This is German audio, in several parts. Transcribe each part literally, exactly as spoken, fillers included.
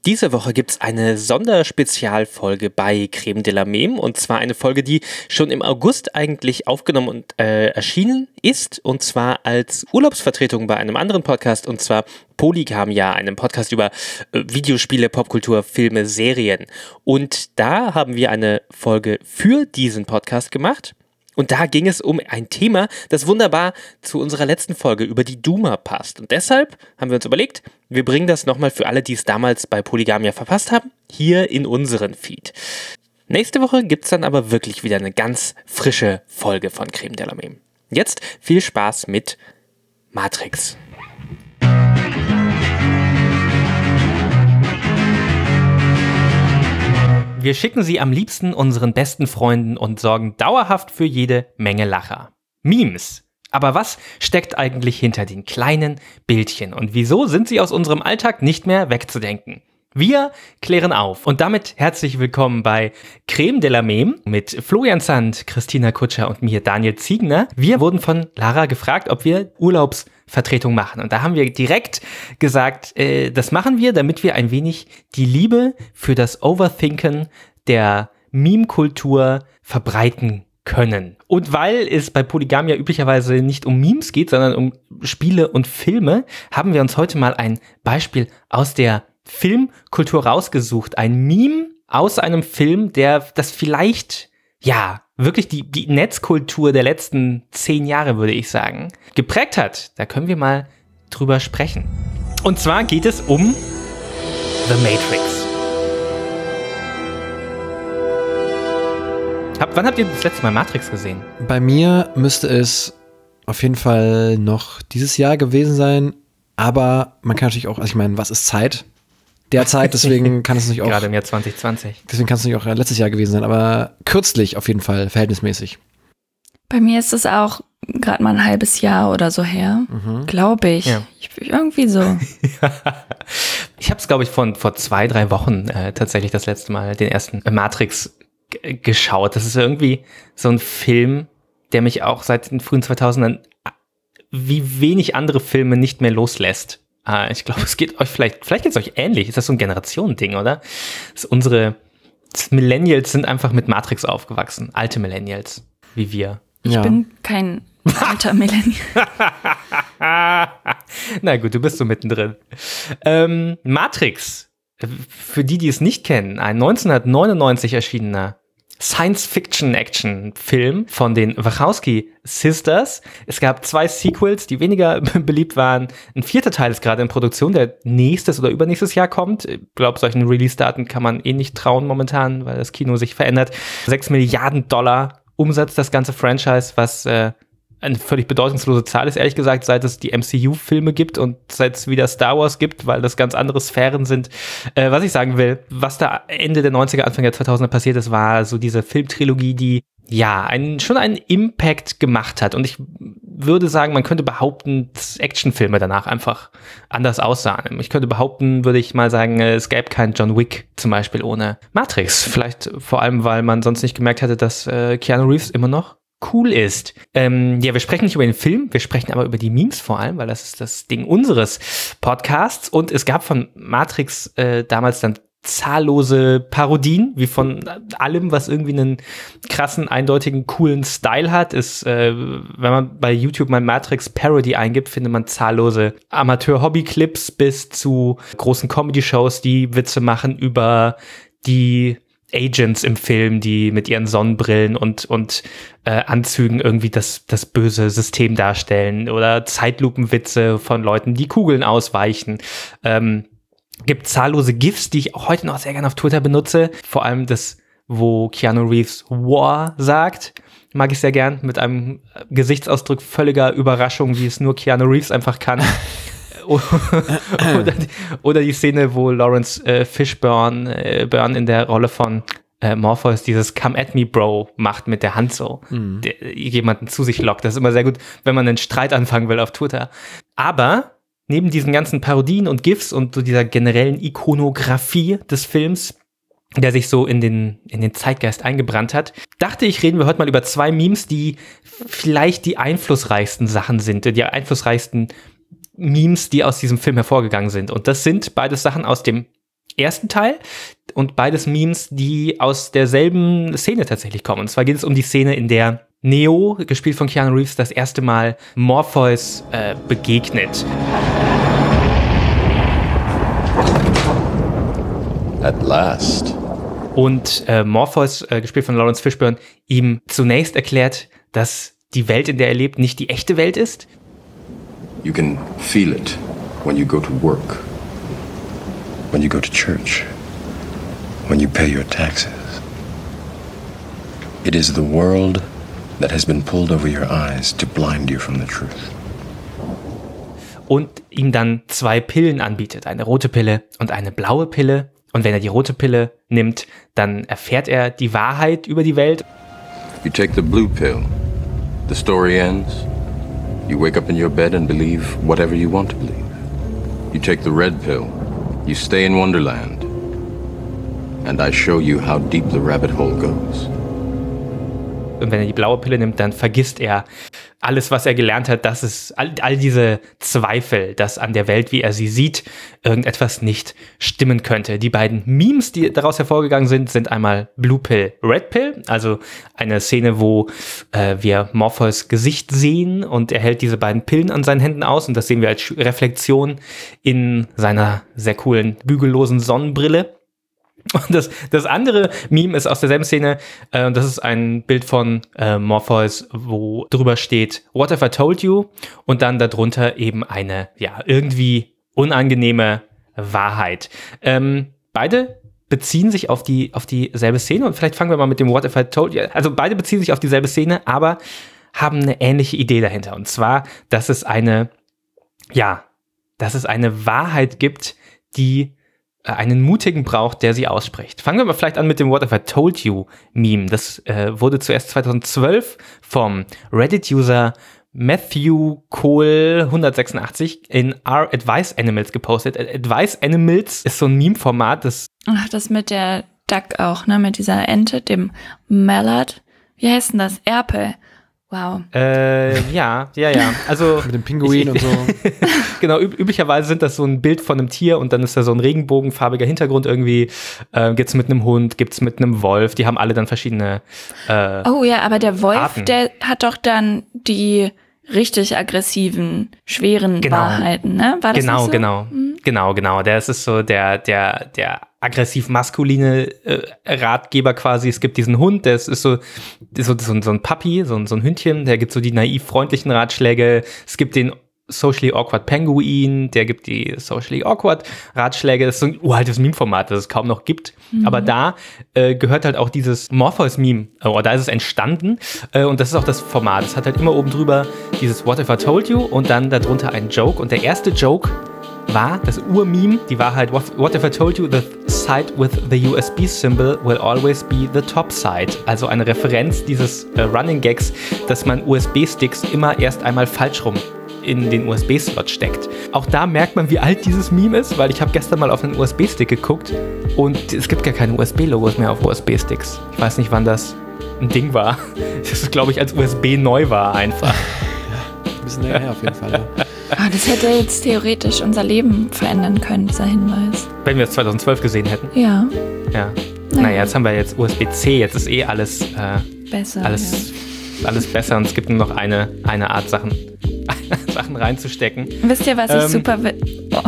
Diese Woche gibt es eine Sonderspezialfolge bei Creme de la Meme, und zwar eine Folge, die schon im August eigentlich aufgenommen und äh, erschienen ist, und zwar als Urlaubsvertretung bei einem anderen Podcast, und zwar Polygamia, einem Podcast über äh, Videospiele, Popkultur, Filme, Serien. Und da haben wir eine Folge für diesen Podcast gemacht. Und da ging es um ein Thema, das wunderbar zu unserer letzten Folge über die Duma passt. Und deshalb haben wir uns überlegt, wir bringen das nochmal für alle, die es damals bei Polygamia verpasst haben, hier in unseren Feed. Nächste Woche gibt es dann aber wirklich wieder eine ganz frische Folge von Creme de la Meme. Jetzt viel Spaß mit Matrix. Wir schicken sie am liebsten unseren besten Freunden und sorgen dauerhaft für jede Menge Lacher. Memes. Aber was steckt eigentlich hinter den kleinen Bildchen und wieso sind sie aus unserem Alltag nicht mehr wegzudenken? Wir klären auf und damit herzlich willkommen bei Creme de la Meme mit Florian Zandt, Christina Kutscher und mir, Daniel Ziegner. Wir wurden von Lara gefragt, ob wir Urlaubsvertretung machen, und da haben wir direkt gesagt, äh, das machen wir, damit wir ein wenig die Liebe für das Overthinken der Meme-Kultur verbreiten können. Und weil es bei Polygamia üblicherweise nicht um Memes geht, sondern um Spiele und Filme, haben wir uns heute mal ein Beispiel aus der Filmkultur rausgesucht. Ein Meme aus einem Film, der das vielleicht, ja, wirklich die, die Netzkultur der letzten zehn Jahre, würde ich sagen, geprägt hat. Da können wir mal drüber sprechen. Und zwar geht es um The Matrix. Hab, wann habt ihr das letzte Mal Matrix gesehen? Bei mir müsste es auf jeden Fall noch dieses Jahr gewesen sein, aber man kann natürlich auch, also ich meine, was ist Zeit? Derzeit, deswegen kann es nicht auch. Gerade im Jahr zwanzig zwanzig. Deswegen kann es nicht auch letztes Jahr gewesen sein, aber kürzlich auf jeden Fall, verhältnismäßig. Bei mir ist es auch gerade mal ein halbes Jahr oder so her, mhm. glaube ich. Ja. ich. Irgendwie so. Ich habe es, glaube ich, von vor zwei, drei Wochen äh, tatsächlich das letzte Mal den ersten Matrix g- geschaut. Das ist irgendwie so ein Film, der mich auch seit den frühen zweitausendern wie wenig andere Filme nicht mehr loslässt. Ah, ich glaube, es geht euch vielleicht, vielleicht geht es euch ähnlich. Ist das so ein Generationending, oder? Das unsere das Millennials sind einfach mit Matrix aufgewachsen. Alte Millennials, wie wir. Ich ja. bin kein alter Millennial. Na gut, du bist so mittendrin. Ähm, Matrix, für die, die es nicht kennen, ein neunzehnhundertneunundneunzig erschienener Science-Fiction-Action-Film von den Wachowski-Sisters. Es gab zwei Sequels, die weniger beliebt waren. Ein vierter Teil ist gerade in Produktion, der nächstes oder übernächstes Jahr kommt. Ich glaube, solchen Release-Daten kann man eh nicht trauen momentan, weil das Kino sich verändert. Sechs Milliarden Dollar Umsatz, das ganze Franchise, was äh, eine völlig bedeutungslose Zahl ist, ehrlich gesagt, seit es die M C U-Filme gibt und seit es wieder Star Wars gibt, weil das ganz andere Sphären sind. Äh, was ich sagen will, was da Ende der neunziger, Anfang der zweitausender passiert ist, war so diese Filmtrilogie, die ja einen, schon einen Impact gemacht hat. Und ich würde sagen, man könnte behaupten, dass Actionfilme danach einfach anders aussahen. Ich könnte behaupten, würde ich mal sagen, es gäbe keinen John Wick zum Beispiel ohne Matrix. Vielleicht vor allem, weil man sonst nicht gemerkt hätte, dass äh, Keanu Reeves immer noch cool ist. Ähm, ja, wir sprechen nicht über den Film, wir sprechen aber über die Memes vor allem, weil das ist das Ding unseres Podcasts. Und es gab von Matrix äh, damals dann zahllose Parodien, wie von allem, was irgendwie einen krassen, eindeutigen, coolen Style hat. Ist, äh, wenn man bei YouTube mal Matrix Parody eingibt, findet man zahllose Amateur-Hobby-Clips bis zu großen Comedy-Shows, die Witze machen über die Agents im Film, die mit ihren Sonnenbrillen und, und äh, Anzügen irgendwie das, das böse System darstellen, oder Zeitlupenwitze von Leuten, die Kugeln ausweichen. Ähm, gibt zahllose GIFs, die ich auch heute noch sehr gerne auf Twitter benutze. Vor allem das, wo Keanu Reeves War sagt, mag ich sehr gern, mit einem Gesichtsausdruck völliger Überraschung, wie es nur Keanu Reeves einfach kann. oder, die, oder die Szene, wo Lawrence äh, Fishburne äh, Burn in der Rolle von äh, Morpheus dieses Come at me, Bro macht mit der Hand so, mhm. der, jemanden zu sich lockt. Das ist immer sehr gut, wenn man einen Streit anfangen will auf Twitter. Aber neben diesen ganzen Parodien und GIFs und so dieser generellen Ikonografie des Films, der sich so in den, in den Zeitgeist eingebrannt hat, dachte ich, reden wir heute mal über zwei Memes, die vielleicht die einflussreichsten Sachen sind, die einflussreichsten Memes, die aus diesem Film hervorgegangen sind. Und das sind beides Sachen aus dem ersten Teil und beides Memes, die aus derselben Szene tatsächlich kommen. Und zwar geht es um die Szene, in der Neo, gespielt von Keanu Reeves, das erste Mal Morpheus äh, begegnet. At last. Und äh, Morpheus, äh, gespielt von Lawrence Fishburne, ihm zunächst erklärt, dass die Welt, in der er lebt, nicht die echte Welt ist. You can feel it when you go to work, when you go to church, when you pay your taxes. It is the world that has been pulled over your eyes to blind you from the truth. Und ihm dann zwei Pillen anbietet, eine rote Pille und eine blaue Pille. Und wenn er die rote Pille nimmt, dann erfährt er die Wahrheit über die Welt. You take the blue pill, the story ends. You wake up in your bed and believe whatever you want to believe. You take the red pill, you stay in Wonderland. And I show you how deep the rabbit hole goes. Und wenn er die blaue Pille nimmt, dann vergisst er alles, was er gelernt hat, dass es all, all diese Zweifel, dass an der Welt, wie er sie sieht, irgendetwas nicht stimmen könnte. Die beiden Memes, die daraus hervorgegangen sind, sind einmal Blue Pill, Red Pill, also eine Szene, wo äh, wir Morpheus Gesicht sehen und er hält diese beiden Pillen an seinen Händen aus und das sehen wir als Reflexion in seiner sehr coolen, bügellosen Sonnenbrille. Und das, das andere Meme ist aus derselben Szene, äh, das ist ein Bild von äh, Morpheus, wo drüber steht, What if I told you? Und dann darunter eben eine, ja, irgendwie unangenehme Wahrheit. Ähm, beide beziehen sich auf die, auf dieselbe Szene und vielleicht fangen wir mal mit dem What if I told you. Also beide beziehen sich auf dieselbe Szene, aber haben eine ähnliche Idee dahinter. Und zwar, dass es eine, ja, dass es eine Wahrheit gibt, die einen Mutigen braucht, der sie ausspricht. Fangen wir mal vielleicht an mit dem What if I told you Meme. Das äh, wurde zuerst zweitausendzwölf vom Reddit-User Matthew Cole hundertsechsundachtzig in Our Advice Animals gepostet. Advice Animals ist so ein Meme-Format, das... Ach, das mit der Duck auch, ne? Mit dieser Ente, dem Mallard. Wie heißt denn das? Erpel. Wow. Äh, ja, ja, ja. Also mit dem Pinguin und so. Genau, üb- üblicherweise sind das so ein Bild von einem Tier und dann ist da so ein regenbogenfarbiger Hintergrund irgendwie. Äh, gibt's mit einem Hund, gibt's mit einem Wolf. Die haben alle dann verschiedene äh, Oh ja, aber der Wolf, Arten. Der hat doch dann die richtig aggressiven, schweren Genau. Wahrheiten, ne? War das Genau, nicht so? genau. Mhm. Genau, genau. Der ist so der, der, der aggressiv-maskuline äh, Ratgeber quasi. Es gibt diesen Hund, der ist, ist so, so, so, so ein Puppy, so, so ein Hündchen, der gibt so die naiv-freundlichen Ratschläge. Es gibt den Socially Awkward Penguin, der gibt die Socially Awkward Ratschläge. Das ist so ein uraltes Meme-Format, das es kaum noch gibt. Mhm. Aber da äh, gehört halt auch dieses Morpheus-Meme, äh, oder da ist es entstanden. Äh, und das ist auch das Format. Es hat halt immer oben drüber dieses What if I told you und dann darunter ein Joke. Und der erste Joke war, das Ur-Meme, die war halt, what, what if I told you the side with the U S B symbol will always be the top side. Also eine Referenz dieses äh, Running Gags, dass man U S B-Sticks immer erst einmal falsch rum in den U S B-Slot steckt. Auch da merkt man, wie alt dieses Meme ist, weil ich habe gestern mal auf einen U S B-Stick geguckt und es gibt gar keine U S B-Logos mehr auf U S B-Sticks. Ich weiß nicht, wann das ein Ding war. Das ist, glaube ich, als U S B neu war einfach. Ja, ein bisschen länger her auf jeden Fall. Ja. Ah, das hätte jetzt theoretisch unser Leben verändern können, dieser Hinweis. Wenn wir es zweitausendzwölf gesehen hätten. Ja. Ja. Naja. Naja, jetzt haben wir jetzt U S B C, jetzt ist eh alles, äh, Besser. alles, alles besser und es gibt nur noch eine, eine Art Sachen, Sachen reinzustecken. Ja. Wisst ihr, was ich Ähm, super wi- oh.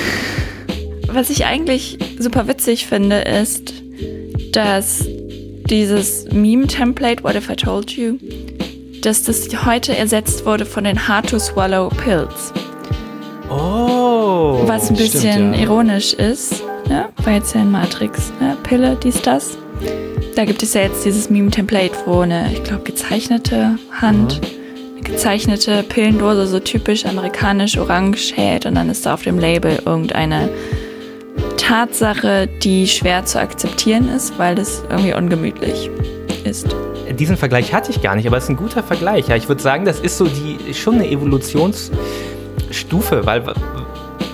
Was ich eigentlich super witzig finde, ist, dass dieses Meme-Template, What if I told you, dass das heute ersetzt wurde von den Hard-to-Swallow-Pills. Oh. Was ein bisschen stimmt, ja. ironisch ist, ne? War jetzt ja in Matrix, ne? Pille, dies, das. Da gibt es ja jetzt dieses Meme-Template, wo eine, ich glaube, gezeichnete Hand, eine gezeichnete Pillendose, so typisch amerikanisch orange hält und dann ist da auf dem Label irgendeine Tatsache, die schwer zu akzeptieren ist, weil das irgendwie ungemütlich ist. Diesen Vergleich hatte ich gar nicht, aber es ist ein guter Vergleich. Ja, ich würde sagen, das ist so die schon eine Evolutionsstufe, weil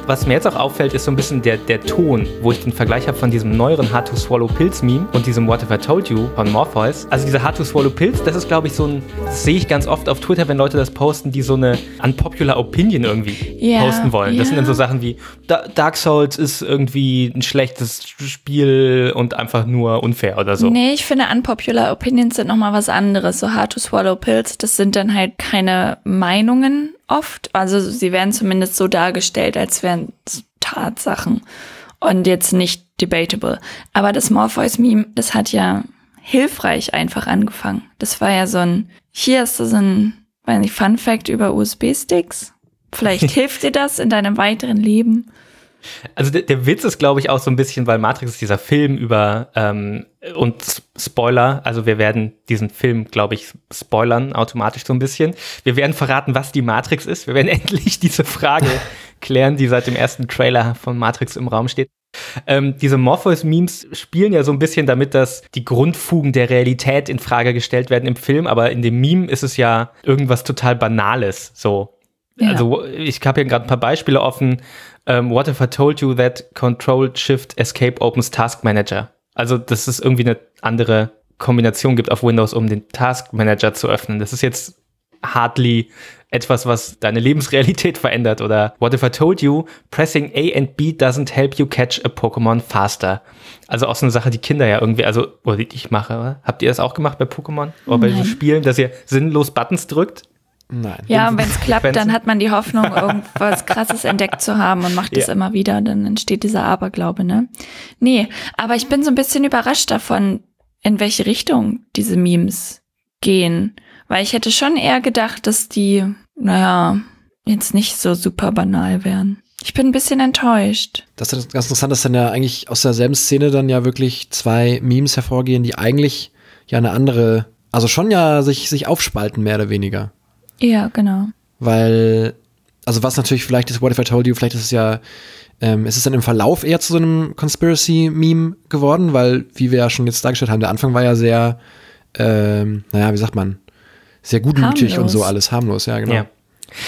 Was mir jetzt auch auffällt, ist so ein bisschen der, der Ton, wo ich den Vergleich habe von diesem neueren Hard to Swallow Pills Meme und diesem What If I Told You von Morpheus. Also dieser Hard to Swallow Pills, das ist, glaube ich, so ein, das sehe ich ganz oft auf Twitter, wenn Leute das posten, die so eine unpopular Opinion irgendwie yeah, posten wollen. Das yeah. sind dann so Sachen wie, Dark Souls ist irgendwie ein schlechtes Spiel und einfach nur unfair oder so. Nee, ich finde unpopular Opinions sind nochmal was anderes. So Hard to Swallow Pills, das sind dann halt keine Meinungen oft. Also sie werden zumindest so dargestellt, als wären es Tatsachen und jetzt nicht debatable. Aber das Morpheus-Meme, das hat ja hilfreich einfach angefangen. Das war ja so ein, hier hast du so ein, weiß nicht, Fun Fact über U S B-Sticks. Vielleicht hilft dir das in deinem weiteren Leben. Also der, der Witz ist, glaube ich, auch so ein bisschen, weil Matrix ist dieser Film über, ähm, und Spoiler, also wir werden diesen Film, glaube ich, spoilern automatisch so ein bisschen. Wir werden verraten, was die Matrix ist. Wir werden endlich diese Frage klären, die seit dem ersten Trailer von Matrix im Raum steht. Ähm, diese Morpheus-Memes spielen ja so ein bisschen damit, dass die Grundfugen der Realität in Frage gestellt werden im Film, aber in dem Meme ist es ja irgendwas total Banales, so. Ja. Also ich habe hier gerade ein paar Beispiele offen. Um, what if I told you that Control Shift Escape opens Task Manager? Also, dass es irgendwie eine andere Kombination gibt auf Windows, um den Task Manager zu öffnen. Das ist jetzt hardly etwas, was deine Lebensrealität verändert. Oder what if I told you pressing A and B doesn't help you catch a Pokémon faster? Also auch so eine Sache, die Kinder ja irgendwie, also, oder die ich mache, oder? Habt ihr das auch gemacht bei Pokémon? Oder bei Nein. so Spielen, dass ihr sinnlos Buttons drückt? Nein. Ja, und wenn es klappt, dann hat man die Hoffnung, irgendwas Krasses entdeckt zu haben und macht es Ja. immer wieder. Dann entsteht dieser Aberglaube, ne? Nee, aber ich bin so ein bisschen überrascht davon, in welche Richtung diese Memes gehen. Weil ich hätte schon eher gedacht, dass die, naja, jetzt nicht so super banal wären. Ich bin ein bisschen enttäuscht. Das ist ganz interessant, dass dann ja eigentlich aus derselben Szene dann ja wirklich zwei Memes hervorgehen, die eigentlich ja eine andere, also schon ja sich, sich aufspalten, mehr oder weniger. Ja, genau. Weil, also was natürlich vielleicht ist, What If I Told You, vielleicht ist es ja, ähm, ist es dann im Verlauf eher zu so einem Conspiracy-Meme geworden, weil, wie wir ja schon jetzt dargestellt haben, der Anfang war ja sehr, ähm, naja, wie sagt man, sehr gutmütig Harmlos. und so alles, harmlos, ja, genau. Ja.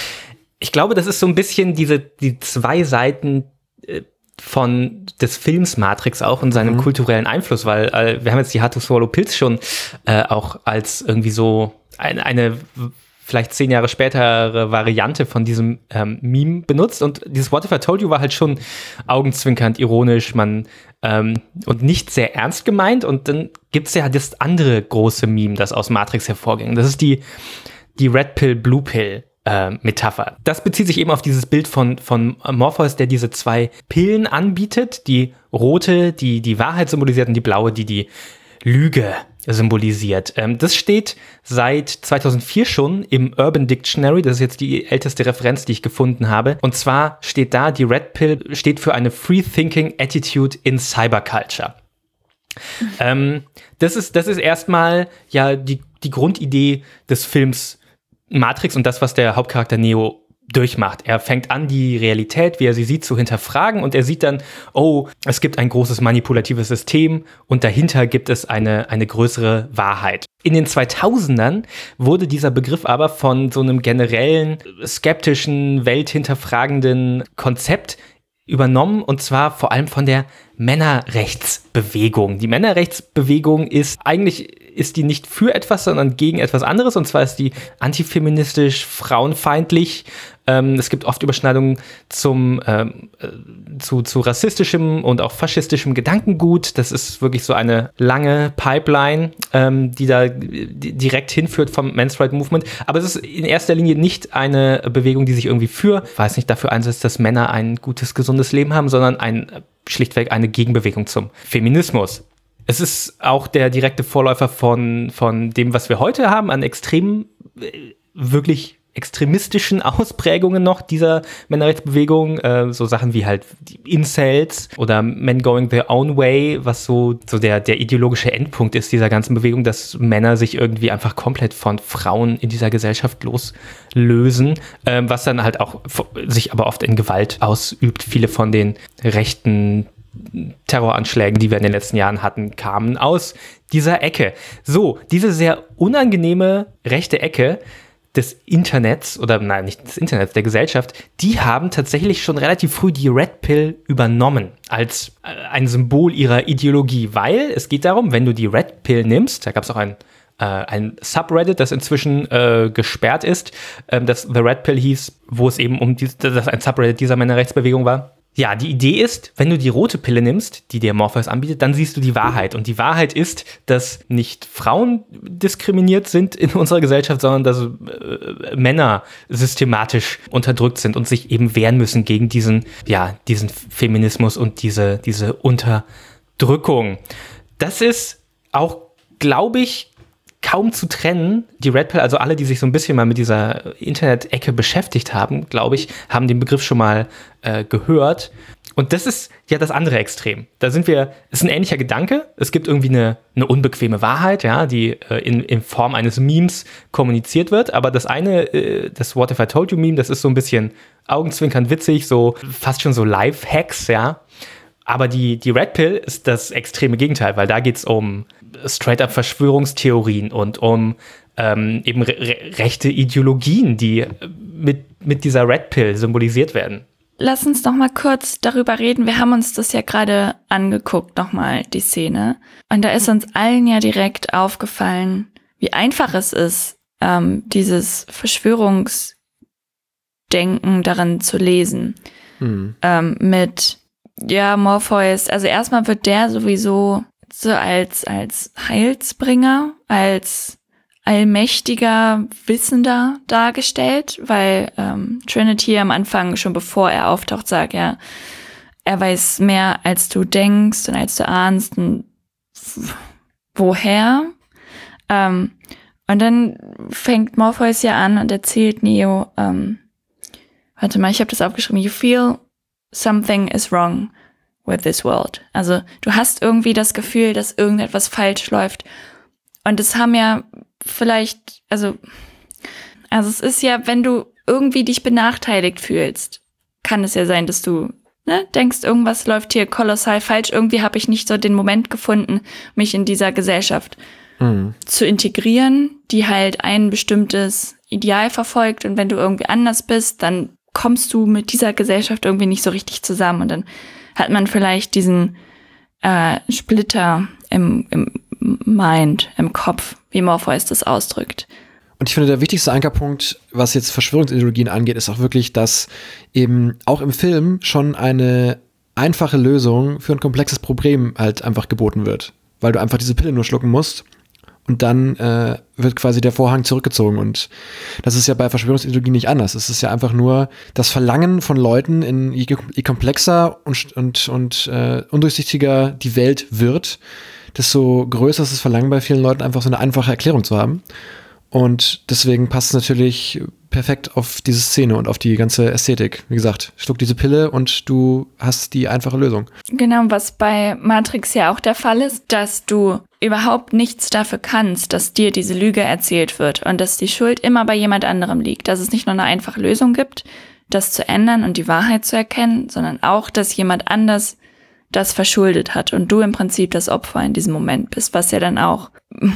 Ich glaube, das ist so ein bisschen diese, die zwei Seiten äh, von des Films Matrix auch und seinem mhm. kulturellen Einfluss, weil äh, wir haben jetzt die Hard to Swallow Pills schon äh, auch als irgendwie so eine, eine vielleicht zehn Jahre spätere Variante von diesem ähm, Meme benutzt. Und dieses What If I Told You war halt schon augenzwinkernd, ironisch, man ähm, und nicht sehr ernst gemeint. Und dann gibt's ja das andere große Meme, das aus Matrix hervorging. Das ist die, die Red Pill, Blue Pill äh, Metapher. Das bezieht sich eben auf dieses Bild von, von Morpheus, der diese zwei Pillen anbietet. Die rote, die die Wahrheit symbolisiert, und die blaue, die die Lüge symbolisiert. Ähm, das steht seit zweitausendvier schon im Urban Dictionary. Das ist jetzt die älteste Referenz, die ich gefunden habe. Und zwar steht da, die Red Pill steht für eine Free Thinking Attitude in Cyberculture. Mhm. Ähm, das ist, das ist erstmal ja die, die Grundidee des Films Matrix und das, was der Hauptcharakter Neo durchmacht. Er fängt an, die Realität, wie er sie sieht, zu hinterfragen, und er sieht dann, oh, es gibt ein großes manipulatives System und dahinter gibt es eine, eine größere Wahrheit. In den zweitausendern wurde dieser Begriff aber von so einem generellen, skeptischen, welthinterfragenden Konzept übernommen, und zwar vor allem von der Männerrechtsbewegung. Die Männerrechtsbewegung ist eigentlich ist die nicht für etwas, sondern gegen etwas anderes, und zwar ist die antifeministisch, frauenfeindlich. Ähm, es gibt oft Überschneidungen zum, ähm, zu, zu rassistischem und auch faschistischem Gedankengut. Das ist wirklich so eine lange Pipeline, ähm, die da die direkt hinführt vom Men's Rights Movement. Aber es ist in erster Linie nicht eine Bewegung, die sich irgendwie für, weiß nicht, dafür einsetzt, dass Männer ein gutes, gesundes Leben haben, sondern ein, schlichtweg eine Gegenbewegung zum Feminismus. Es ist auch der direkte Vorläufer von, von dem, was wir heute haben, an extremen, wirklich extremistischen Ausprägungen noch dieser Männerrechtsbewegung. Äh, so Sachen wie halt die Incels oder Men Going Their Own Way, was so, so der, der ideologische Endpunkt ist dieser ganzen Bewegung, dass Männer sich irgendwie einfach komplett von Frauen in dieser Gesellschaft loslösen, äh, was dann halt auch sich aber oft in Gewalt ausübt. Viele von den rechten Terroranschlägen, die wir in den letzten Jahren hatten, kamen aus dieser Ecke. So, diese sehr unangenehme rechte Ecke, des Internets oder nein, nicht des Internets, der Gesellschaft, die haben tatsächlich schon relativ früh die Red Pill übernommen als äh, ein Symbol ihrer Ideologie, weil es geht darum, wenn du die Red Pill nimmst, da gab es auch ein, äh, ein Subreddit, das inzwischen äh, gesperrt ist, äh, das The Red Pill hieß, wo es eben um die, das ein Subreddit dieser Männerrechtsbewegung war. Ja, die Idee ist, wenn du die rote Pille nimmst, die dir Morpheus anbietet, dann siehst du die Wahrheit. Und die Wahrheit ist, dass nicht Frauen diskriminiert sind in unserer Gesellschaft, sondern dass äh, Männer systematisch unterdrückt sind und sich eben wehren müssen gegen diesen, ja, diesen Feminismus und diese, diese Unterdrückung. Das ist auch, glaube ich, kaum zu trennen. Die Red Pill, also alle, die sich so ein bisschen mal mit dieser Internet-Ecke beschäftigt haben, glaube ich, haben den Begriff schon mal äh, gehört. Und das ist ja das andere Extrem. Da sind wir, es ist ein ähnlicher Gedanke. Es gibt irgendwie eine, eine unbequeme Wahrheit, ja, die äh, in, in Form eines Memes kommuniziert wird. Aber das eine, äh, das What If I Told You Meme, das ist so ein bisschen augenzwinkernd witzig, so fast schon so Life-Hacks, ja. Aber die, die Red Pill ist das extreme Gegenteil, weil da geht es um straight-up Verschwörungstheorien und um ähm, eben re- rechte Ideologien, die mit, mit dieser Red Pill symbolisiert werden. Lass uns noch mal kurz darüber reden. Wir haben uns das ja gerade angeguckt, nochmal die Szene. Und da ist uns allen ja direkt aufgefallen, wie einfach es ist, ähm, dieses Verschwörungsdenken darin zu lesen. Hm. Ähm, mit Ja, Morpheus, also erstmal wird der sowieso so als, als Heilsbringer, als allmächtiger Wissender dargestellt, weil ähm, Trinity am Anfang, schon bevor er auftaucht, sagt, ja, er weiß mehr, als du denkst und als du ahnst und woher. Ähm, und dann fängt Morpheus ja an und erzählt Neo, ähm, warte mal, ich habe das aufgeschrieben, you feel something is wrong with this world. Also du hast irgendwie das Gefühl, dass irgendetwas falsch läuft. Und es haben ja vielleicht, also, also es ist ja, wenn du irgendwie dich benachteiligt fühlst, kann es ja sein, dass du ne, denkst, irgendwas läuft hier kolossal falsch. Irgendwie habe ich nicht so den Moment gefunden, mich in dieser Gesellschaft mhm. zu integrieren, die halt ein bestimmtes Ideal verfolgt. Und wenn du irgendwie anders bist, dann kommst du mit dieser Gesellschaft irgendwie nicht so richtig zusammen und dann hat man vielleicht diesen äh, Splitter im, im Mind, im Kopf, wie Morpheus das ausdrückt. Und ich finde, der wichtigste Ankerpunkt, was jetzt Verschwörungsideologien angeht, ist auch wirklich, dass eben auch im Film schon eine einfache Lösung für ein komplexes Problem halt einfach geboten wird, weil du einfach diese Pille nur schlucken musst. Und dann äh, wird quasi der Vorhang zurückgezogen. Und das ist ja bei Verschwörungsideologien nicht anders. Es ist ja einfach nur das Verlangen von Leuten, in je, je komplexer und, und, und äh, undurchsichtiger die Welt wird, desto größer ist das Verlangen bei vielen Leuten, einfach so eine einfache Erklärung zu haben. Und deswegen passt es natürlich perfekt auf diese Szene und auf die ganze Ästhetik. Wie gesagt, schluck diese Pille und du hast die einfache Lösung. Genau, was bei Matrix ja auch der Fall ist, dass du überhaupt nichts dafür kannst, dass dir diese Lüge erzählt wird und dass die Schuld immer bei jemand anderem liegt. Dass es nicht nur eine einfache Lösung gibt, das zu ändern und die Wahrheit zu erkennen, sondern auch, dass jemand anders das verschuldet hat und du im Prinzip das Opfer in diesem Moment bist, was ja dann auch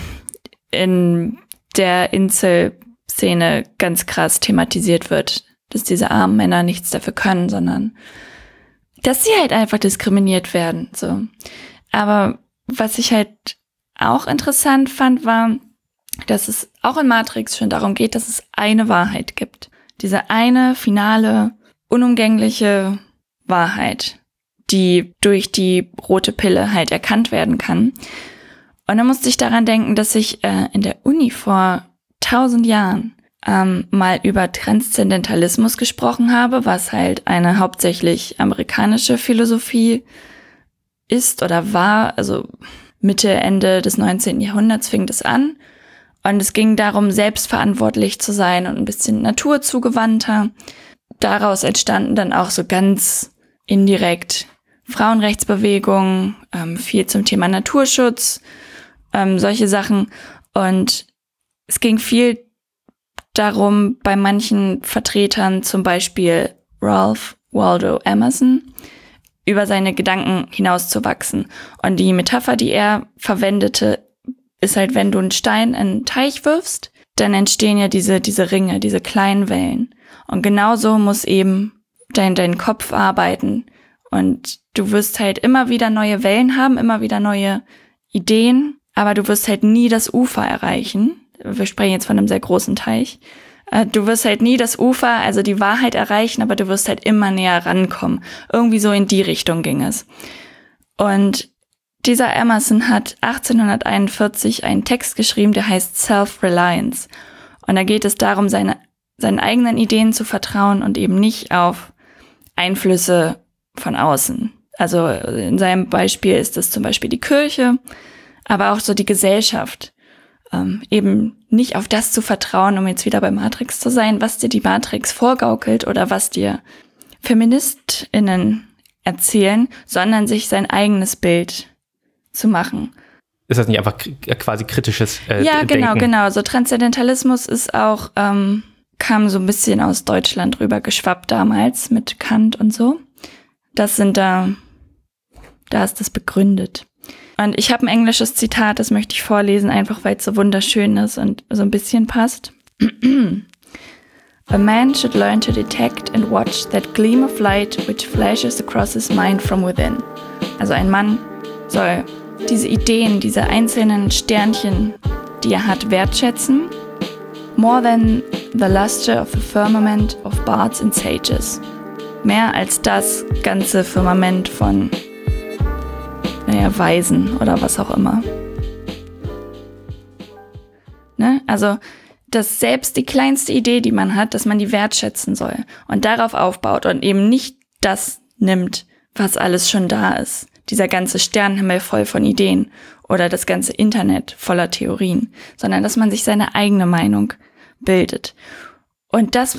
in der Incel-Szene ganz krass thematisiert wird, dass diese armen Männer nichts dafür können, sondern dass sie halt einfach diskriminiert werden. So. Aber was ich halt auch interessant fand, war, dass es auch in Matrix schon darum geht, dass es eine Wahrheit gibt. Diese eine, finale, unumgängliche Wahrheit, die durch die rote Pille halt erkannt werden kann. Und dann musste ich daran denken, dass ich äh, in der Uni vor tausend Jahren ähm, mal über Transzendentalismus gesprochen habe, was halt eine hauptsächlich amerikanische Philosophie ist oder war. Also Mitte, Ende des neunzehnten Jahrhunderts fing das an. Und es ging darum, selbstverantwortlich zu sein und ein bisschen naturzugewandter. Daraus entstanden dann auch so ganz indirekt Frauenrechtsbewegungen, ähm, viel zum Thema Naturschutz, ähm, solche Sachen. Und es ging viel darum, bei manchen Vertretern, zum Beispiel Ralph Waldo Emerson, über seine Gedanken hinauszuwachsen. Und die Metapher, die er verwendete, ist halt, wenn du einen Stein in einen Teich wirfst, dann entstehen ja diese, diese Ringe, diese kleinen Wellen. Und genauso muss eben dein, dein Kopf arbeiten. Und du wirst halt immer wieder neue Wellen haben, immer wieder neue Ideen, aber du wirst halt nie das Ufer erreichen. Wir sprechen jetzt von einem sehr großen Teich. Du wirst halt nie das Ufer, also die Wahrheit erreichen, aber du wirst halt immer näher rankommen. Irgendwie so in die Richtung ging es. Und dieser Emerson hat achtzehnhunderteinundvierzig einen Text geschrieben, der heißt Self-Reliance. Und da geht es darum, seine, seinen eigenen Ideen zu vertrauen und eben nicht auf Einflüsse von außen. Also in seinem Beispiel ist es zum Beispiel die Kirche, aber auch so die Gesellschaft. Ähm, eben nicht auf das zu vertrauen, um jetzt wieder bei Matrix zu sein, was dir die Matrix vorgaukelt oder was dir FeministInnen erzählen, sondern sich sein eigenes Bild zu machen. Ist das nicht einfach quasi kritisches äh, Ja, genau, Denken? genau. So Transzendentalismus ist auch, ähm, kam so ein bisschen aus Deutschland rüber geschwappt damals mit Kant und so. Das sind da, da ist das begründet. Und ich habe ein englisches Zitat, das möchte ich vorlesen, einfach weil es so wunderschön ist und so ein bisschen passt. A man should learn to detect and watch that gleam of light which flashes across his mind from within. Also ein Mann soll diese Ideen, diese einzelnen Sternchen, die er hat, wertschätzen. More than the luster of the firmament of bards and sages. Mehr als das ganze Firmament von, naja, Weisen oder was auch immer. Ne? Also, dass selbst die kleinste Idee, die man hat, dass man die wertschätzen soll und darauf aufbaut und eben nicht das nimmt, was alles schon da ist. Dieser ganze Sternenhimmel voll von Ideen oder das ganze Internet voller Theorien, sondern dass man sich seine eigene Meinung bildet. Und das,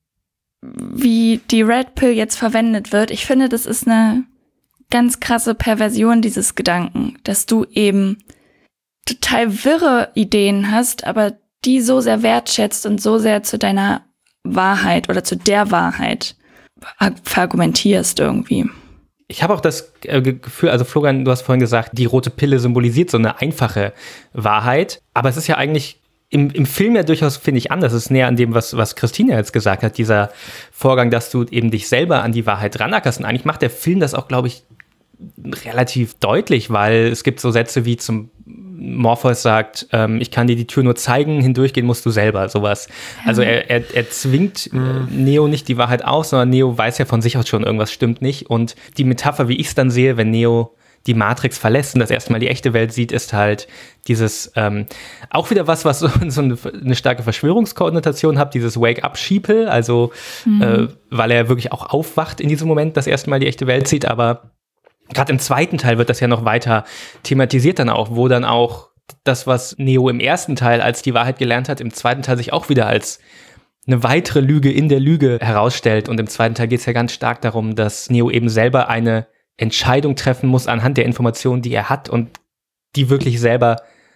wie die Red Pill jetzt verwendet wird, ich finde, das ist eine ganz krasse Perversion dieses Gedanken, dass du eben total wirre Ideen hast, aber die so sehr wertschätzt und so sehr zu deiner Wahrheit oder zu der Wahrheit verargumentierst irgendwie. Ich habe auch das äh, Gefühl, also Florian, du hast vorhin gesagt, die rote Pille symbolisiert so eine einfache Wahrheit, aber es ist ja eigentlich im, im Film ja durchaus, finde ich, anders. Es ist näher an dem, was, was Christine jetzt gesagt hat, dieser Vorgang, dass du eben dich selber an die Wahrheit ranackerst. Und eigentlich macht der Film das auch, glaube ich, relativ deutlich, weil es gibt so Sätze wie zum Morpheus sagt, ähm, ich kann dir die Tür nur zeigen, hindurchgehen musst du selber, sowas. Ja. Also er, er, er zwingt mhm. Neo nicht die Wahrheit auf, sondern Neo weiß ja von sich aus schon, irgendwas stimmt nicht. Und die Metapher, wie ich es dann sehe, wenn Neo die Matrix verlässt und das erste Mal die echte Welt sieht, ist halt dieses, ähm, auch wieder was, was so, so eine, eine starke Verschwörungskonnotation hat, dieses Wake-up-Sheeple, also mhm. äh, weil er wirklich auch aufwacht in diesem Moment, das erste Mal die echte Welt sieht, aber gerade im zweiten Teil wird das ja noch weiter thematisiert dann auch, wo dann auch das, was Neo im ersten Teil als die Wahrheit gelernt hat, im zweiten Teil sich auch wieder als eine weitere Lüge in der Lüge herausstellt. Und im zweiten Teil geht es ja ganz stark darum, dass Neo eben selber eine Entscheidung treffen muss anhand der Informationen, die er hat und die wirklich selber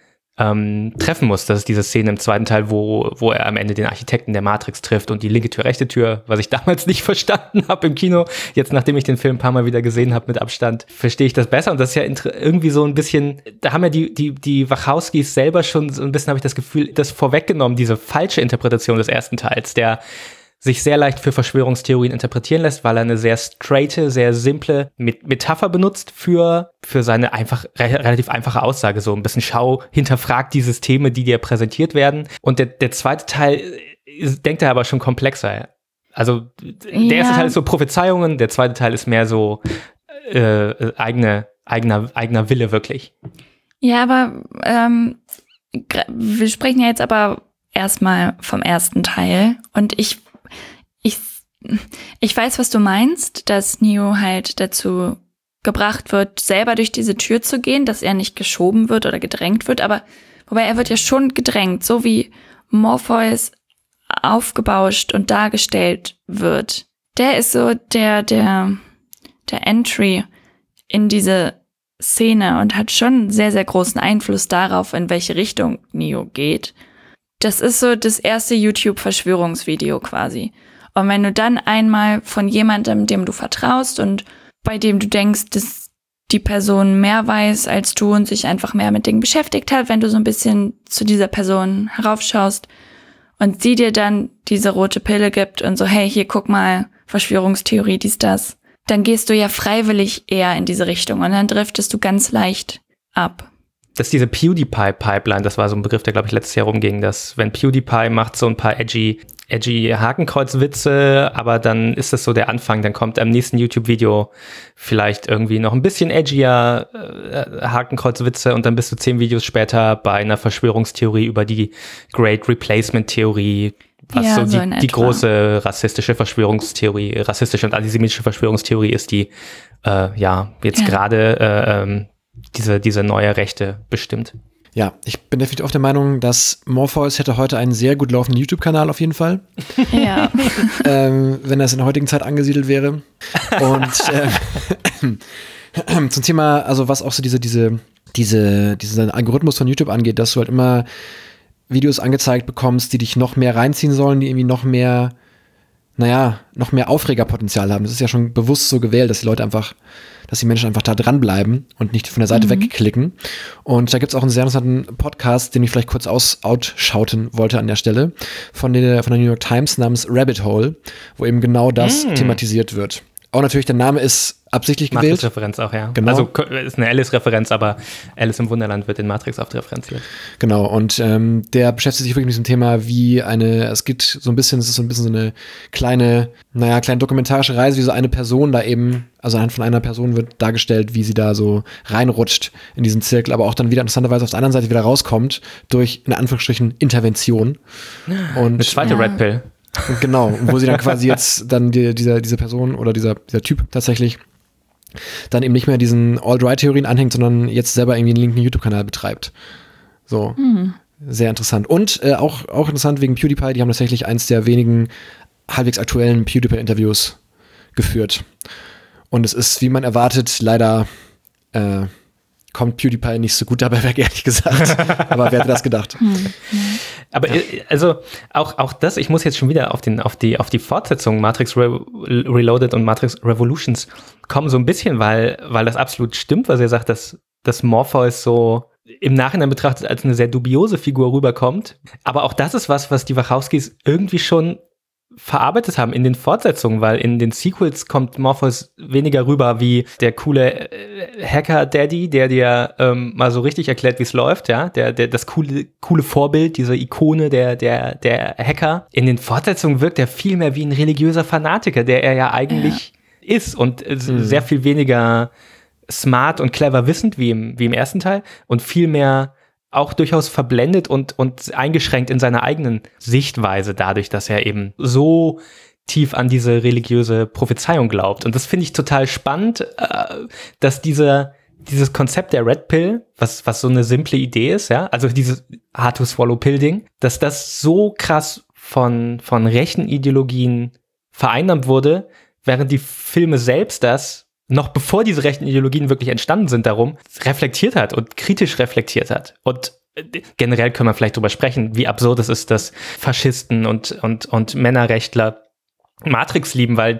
ähm, treffen muss. Das ist diese Szene im zweiten Teil, wo, wo er am Ende den Architekten der Matrix trifft und die linke Tür, rechte Tür, was ich damals nicht verstanden habe im Kino. Jetzt, nachdem ich den Film ein paar Mal wieder gesehen habe mit Abstand, verstehe ich das besser. Und das ist ja inter- irgendwie so ein bisschen, da haben ja die, die, die Wachowskis selber schon so ein bisschen, habe ich das Gefühl, das vorweggenommen, diese falsche Interpretation des ersten Teils, der sich sehr leicht für Verschwörungstheorien interpretieren lässt, weil er eine sehr straighte, sehr simple Met- Metapher benutzt für, für seine einfach, re- relativ einfache Aussage. So ein bisschen schau, hinterfragt die Systeme, die dir präsentiert werden. Und der, der zweite Teil ist, denkt er aber schon komplexer. Also der ja. erste Teil ist so Prophezeiungen, der zweite Teil ist mehr so äh, eigene, eigener, eigener Wille wirklich. Ja, aber ähm, wir sprechen ja jetzt aber erstmal vom ersten Teil und ich Ich, ich weiß, was du meinst, dass Neo halt dazu gebracht wird, selber durch diese Tür zu gehen, dass er nicht geschoben wird oder gedrängt wird, aber wobei er wird ja schon gedrängt, so wie Morpheus aufgebauscht und dargestellt wird. Der ist so der, der, der Entry in diese Szene und hat schon sehr, sehr großen Einfluss darauf, in welche Richtung Neo geht. Das ist so das erste YouTube-Verschwörungsvideo quasi. Und wenn du dann einmal von jemandem, dem du vertraust und bei dem du denkst, dass die Person mehr weiß als du und sich einfach mehr mit Dingen beschäftigt hat, wenn du so ein bisschen zu dieser Person heraufschaust, und sie dir dann diese rote Pille gibt und so, hey, hier, guck mal, Verschwörungstheorie, dies, das, dann gehst du ja freiwillig eher in diese Richtung und dann driftest du ganz leicht ab. Das ist diese PewDiePie-Pipeline, das war so ein Begriff, der, glaube ich, letztes Jahr rumging, dass wenn PewDiePie macht so ein paar edgy, edgy Hakenkreuzwitze, aber dann ist das so der Anfang, dann kommt am nächsten YouTube-Video vielleicht irgendwie noch ein bisschen edgier äh, Hakenkreuzwitze und dann bist du zehn Videos später bei einer Verschwörungstheorie über die Great Replacement-Theorie, was Ja, so, so die, in die etwa. große rassistische Verschwörungstheorie, rassistische und antisemitische Verschwörungstheorie ist, die äh, ja jetzt Ja. gerade äh, ähm, diese, diese neue Rechte bestimmt. Ja, ich bin definitiv auch der Meinung, dass Morpheus hätte heute einen sehr gut laufenden YouTube-Kanal auf jeden Fall, Ja. ähm, wenn das in der heutigen Zeit angesiedelt wäre. Und ähm, zum Thema, also was auch so diese, diese, diese, diesen Algorithmus von YouTube angeht, dass du halt immer Videos angezeigt bekommst, die dich noch mehr reinziehen sollen, die irgendwie noch mehr, naja, noch mehr Aufregerpotenzial haben. Das ist ja schon bewusst so gewählt, dass die Leute einfach, dass die Menschen einfach da dranbleiben und nicht von der Seite Mhm. wegklicken. Und da gibt es auch einen sehr interessanten Podcast, den ich vielleicht kurz aus outschauten wollte an der Stelle, von der, von der New York Times namens Rabbit Hole, wo eben genau das Mm. thematisiert wird. Auch natürlich, der Name ist absichtlich gewählt. Matrix-Referenz auch, ja. Genau. Also ko- ist eine Alice-Referenz, aber Alice im Wunderland wird in Matrix oft referenziert. Genau, und ähm, der beschäftigt sich wirklich mit diesem Thema, wie eine, es gibt so ein bisschen, es ist so ein bisschen so eine kleine, naja, kleine dokumentarische Reise, wie so eine Person da eben, also anhand von einer Person wird dargestellt, wie sie da so reinrutscht in diesen Zirkel, aber auch dann wieder interessanterweise auf der anderen Seite wieder rauskommt durch, in Anführungsstrichen, Intervention. Und Eine zweite Ja. Red Pill. Und genau, wo sie dann quasi jetzt dann die, dieser, diese Person oder dieser, dieser Typ tatsächlich dann eben nicht mehr diesen Alt-Right-Theorien anhängt, sondern jetzt selber irgendwie einen linken YouTube-Kanal betreibt. So, sehr interessant. Und äh, auch, auch interessant wegen PewDiePie, die haben tatsächlich eins der wenigen halbwegs aktuellen PewDiePie-Interviews geführt. Und es ist, wie man erwartet, leider äh, kommt PewDiePie nicht so gut dabei weg, ehrlich gesagt. Aber wer hätte das gedacht? Aber äh, also auch, auch das, ich muss jetzt schon wieder auf, den, auf, die, auf die Fortsetzung Matrix Re- Reloaded und Matrix Revolutions kommen, so ein bisschen, weil, weil das absolut stimmt, was er sagt, dass, dass Morpheus so im Nachhinein betrachtet als eine sehr dubiose Figur rüberkommt. Aber auch das ist was, was die Wachowskis irgendwie schon verarbeitet haben in den Fortsetzungen, weil in den Sequels kommt Morpheus weniger rüber wie der coole äh, Hacker-Daddy, der dir ähm, mal so richtig erklärt, wie es läuft, ja, der, der, das coole, coole Vorbild, diese Ikone der, der, der Hacker. In den Fortsetzungen wirkt er viel mehr wie ein religiöser Fanatiker, der er ja eigentlich ist und äh, Mhm. sehr viel weniger smart und clever wissend wie im, wie im ersten Teil und viel mehr auch durchaus verblendet und, und eingeschränkt in seiner eigenen Sichtweise dadurch, dass er eben so tief an diese religiöse Prophezeiung glaubt. Und das finde ich total spannend, äh, dass diese, dieses Konzept der Red Pill, was, was so eine simple Idee ist, ja, also dieses Hard-to-Swallow-Pill-Ding, dass das so krass von, von rechten Ideologien vereinnahmt wurde, während die Filme selbst das noch bevor diese rechten Ideologien wirklich entstanden sind, darum reflektiert hat und kritisch reflektiert hat. Und generell können wir vielleicht drüber sprechen, wie absurd es ist, dass Faschisten und, und, und Männerrechtler Matrix lieben, weil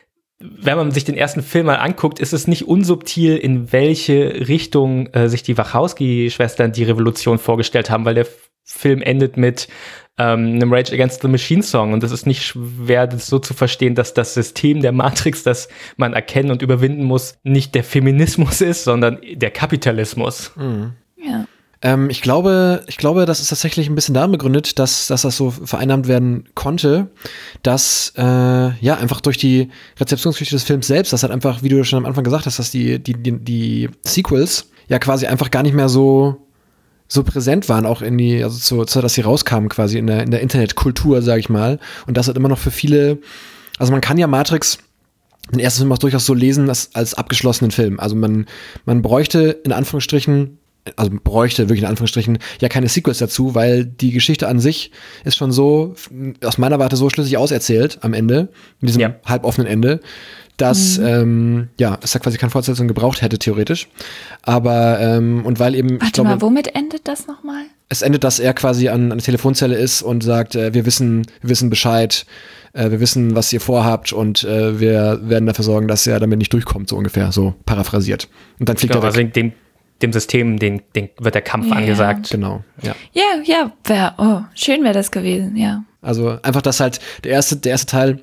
wenn man sich den ersten Film mal anguckt, ist es nicht unsubtil, in welche Richtung äh, sich die Wachowski-Schwestern die Revolution vorgestellt haben, weil der F- Film endet mit ähm, einem Rage Against the Machine Song und es ist nicht schwer, das so zu verstehen, dass das System der Matrix, das man erkennen und überwinden muss, nicht der Feminismus ist, sondern der Kapitalismus. Ja. Ähm, ich glaube, ich glaube, das ist tatsächlich ein bisschen daran begründet, dass, dass das so vereinnahmt werden konnte, dass äh, ja einfach durch die Rezeptionsgeschichte des Films selbst, das hat einfach, wie du schon am Anfang gesagt hast, dass die, die, die, die Sequels ja quasi einfach gar nicht mehr so so präsent waren, auch in die, also zur Zeit, dass sie rauskamen, quasi in der, in der Internetkultur, sag ich mal. Und das hat immer noch für viele, also man kann ja Matrix, den ersten Film auch durchaus so lesen, als, als abgeschlossenen Film. Also man, man bräuchte in Anführungsstrichen, also bräuchte wirklich in Anführungsstrichen ja keine Sequels dazu, weil die Geschichte an sich ist schon so, aus meiner Warte so schlüssig auserzählt am Ende, mit diesem Ja. halboffenen Ende, dass Mhm. ähm, ja, es da quasi keine Fortsetzung gebraucht hätte, theoretisch. Aber, ähm, und weil eben, Warte ich glaube, mal, womit endet das nochmal? es endet, dass er quasi an, an der Telefonzelle ist und sagt, äh, wir wissen, wir wissen Bescheid, äh, wir wissen, was ihr vorhabt und äh, wir werden dafür sorgen, dass er damit nicht durchkommt, so ungefähr, so paraphrasiert. Und dann fliegt Genau, er also weg. dem, dem System, den, den wird der Kampf Ja. angesagt. Genau, ja. Ja, ja, wär, oh, schön wäre das gewesen, ja. Also einfach, dass halt der erste, der erste Teil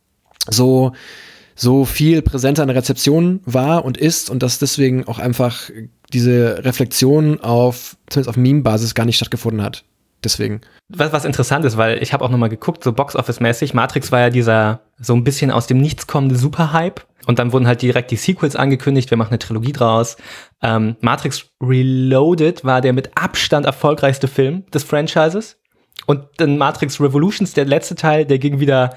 so, so viel präsenter an der Rezeption war und ist und dass deswegen auch einfach diese Reflexion auf, zumindest auf Meme-Basis gar nicht stattgefunden hat. Deswegen. Was, was interessant ist, weil ich habe auch nochmal geguckt, so Box-Office-mäßig, Matrix war ja dieser so ein bisschen aus dem Nichts kommende Super-Hype und dann wurden halt direkt die Sequels angekündigt, wir machen eine Trilogie draus. Ähm, Matrix Reloaded war der mit Abstand erfolgreichste Film des Franchises und dann Matrix Revolutions, der letzte Teil, der ging wieder